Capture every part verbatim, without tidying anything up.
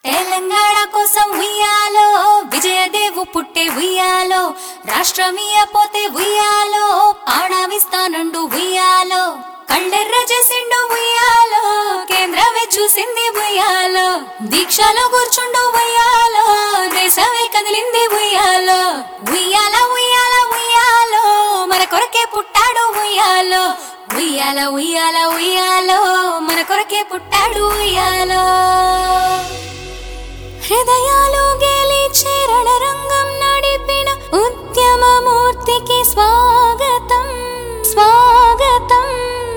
తెలంగాణ కోసం ఉయ్యాలో విజయదేవు పుట్టే ఉయ్యాలో రాష్ట్రమీయ పోతే ఉయ్యాలో ఆణావిస్తానుండు ఉయ్యాలో కళ్ళెర్ర చేసిండు ఉయ్యాలో కేంద్రమే చూసింది ఉయ్యాలో దీక్షలో కూర్చుండు ఉయ్యాలో దేశమే కదిలింది ఉయ్యాలో ఉయ్యాల ఉయ్యాల ఉయ్యాలో మన కొరకే పుట్టాడు ఉయ్యాలో ఉయ్యాల ఉయ్యాల ఉయ్యాలో మన కొరకే పుట్టాడు ఉయ్యాలో హృదయాలు గెలిచే రణరంగం నడిపిన ఉద్యమమూర్తికి స్వాగతం స్వాగతం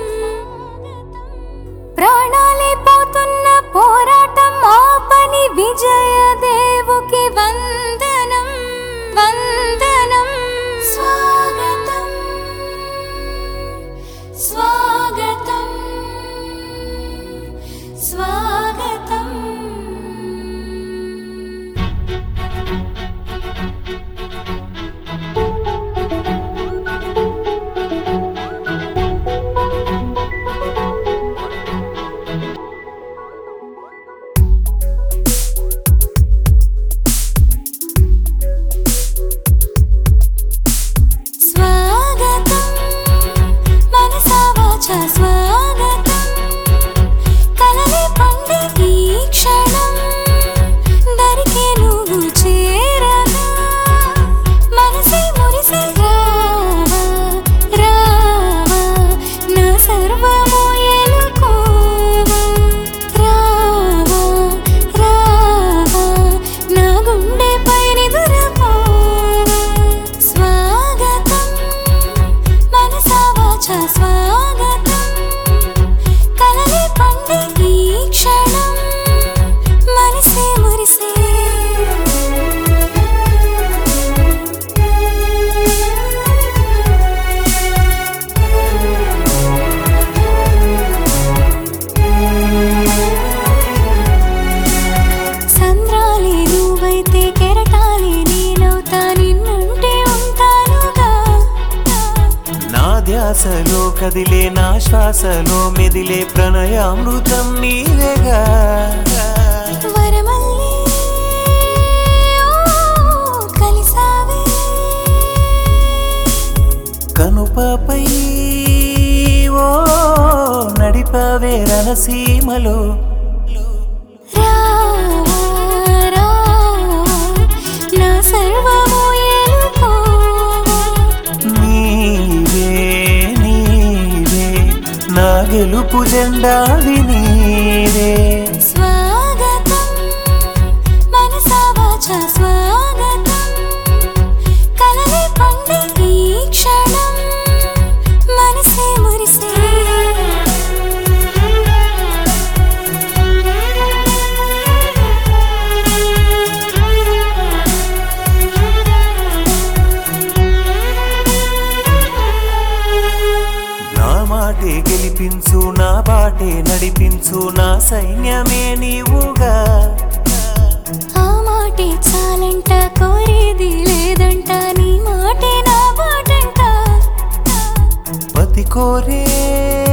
ప్రాణాలే పోతున్న పోరాటం ఆపని విజయదేవుకి వందనం వందనం స్వాగతం స్వాగతం స్వాగతం స్వాగతం కలలే పండే ఈ క్షణం దరికే నువ్వు చేరగా మనసే మురిసే రావా రావా నా సర్వము ఎలుకోవా రావా రావా నా గుండె పైన దురపోవా స్వాగతం మనసా వాచా స్వాగతం కలలే పండే ఈ క్షణం మనసే మురిసే సంద్రాలే నువ్వైతే కెరటాలే నేనవుతా నిన్నంటే ఉంటానుగా నా ధ్యాసలో కదిలే నా శ్వాసలో మెదిలే ప్రణయామృతం నీవేగా వరమల్లే కలిసావే కనుపపై ఓ నడిపవే రణసీమలో రావా రావా నా సర్వము ఎలుకోవా నీవే నీవే నా గెలుపు జెండావి నీవే స్వాగతం మనసా వాచా స్వాగతం కలలే పండే ఈ క్షణం మనసే మురిసే నా మాటే గెలిపించు నా బాటే నడిపించు నా సైన్యమే నీవుగా ఆ మాటే చాలంట కోరేది లేదంట నీ మాటే నా బాటంట పతి కోరే